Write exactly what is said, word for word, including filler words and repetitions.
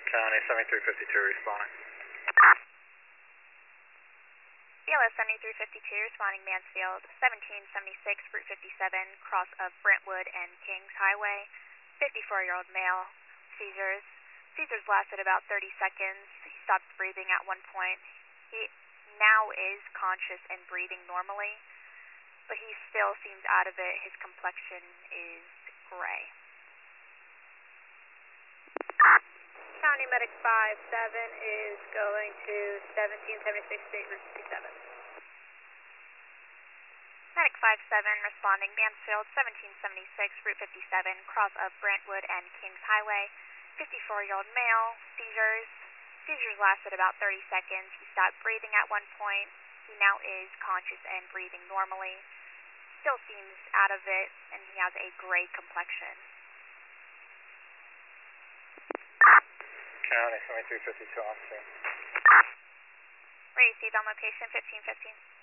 County seventy-three fifty-two responding. B L S seventy-three fifty-two responding Mansfield, seventeen seventy-six Route fifty-seven, cross of Brentwood and Kings Highway, fifty-four-year-old male, seizures. Seizures lasted about thirty seconds. He stopped breathing at one point. He now is conscious and breathing normally, but he still seems out of it. His complexion is gray. County Medic five seven is going to seventeen seventy-six State Route fifty-seven. Medic five seven responding Mansfield, seventeen seventy-six Route fifty-seven, cross of Brentwood and Kings Highway, fifty-four-year-old male, seizures. Seizures lasted about thirty seconds. He stopped breathing at one point. He now is conscious and breathing normally. Still seems out of it, and he has a gray complexion. County seventy-three fifty-two officer. Where you see on location fifteen fifteen.